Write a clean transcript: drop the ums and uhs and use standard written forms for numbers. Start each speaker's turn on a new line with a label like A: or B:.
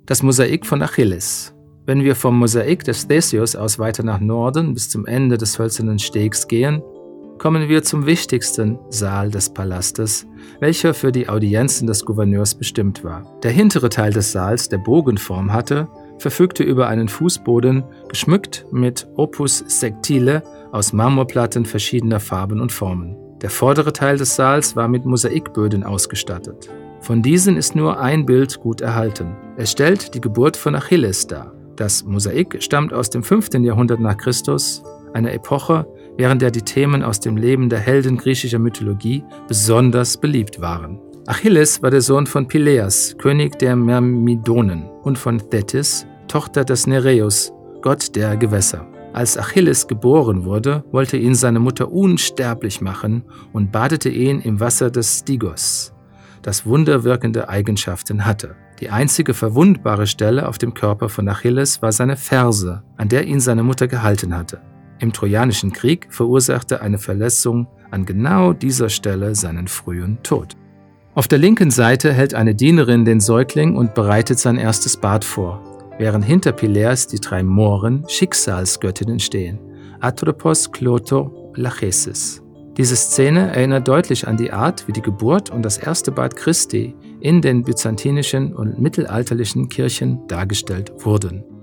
A: Das Mosaik von Achilles. Wenn wir vom Mosaik des Theseus aus weiter nach Norden bis zum Ende des hölzernen Stegs gehen, kommen wir zum wichtigsten Saal des Palastes, welcher für die Audienzen des Gouverneurs bestimmt war. Der hintere Teil des Saals, der Bogenform hatte, verfügte über einen Fußboden, geschmückt mit Opus Sectile aus Marmorplatten verschiedener Farben und Formen. Der vordere Teil des Saals war mit Mosaikböden ausgestattet. Von diesen ist nur ein Bild gut erhalten. Es stellt die Geburt von Achilles dar. Das Mosaik stammt aus dem 5. Jahrhundert nach Christus, einer Epoche, während der die Themen aus dem Leben der Helden griechischer Mythologie besonders beliebt waren. Achilles war der Sohn von Pyleas, König der Myrmidonen, und von Thetis, Tochter des Nereus, Gott der Gewässer. Als Achilles geboren wurde, wollte ihn seine Mutter unsterblich machen und badete ihn im Wasser des Stigos, das wunderwirkende Eigenschaften hatte. Die einzige verwundbare Stelle auf dem Körper von Achilles war seine Ferse, an der ihn seine Mutter gehalten hatte. Im Trojanischen Krieg verursachte eine Verletzung an genau dieser Stelle seinen frühen Tod. Auf der linken Seite hält eine Dienerin den Säugling und bereitet sein erstes Bad vor, während hinter Pyleas die 3 Mohren, Schicksalsgöttinnen, stehen: Atropos, Kloto, Lachesis. Diese Szene erinnert deutlich an die Art, wie die Geburt und das erste Bad Christi in den byzantinischen und mittelalterlichen Kirchen dargestellt wurden.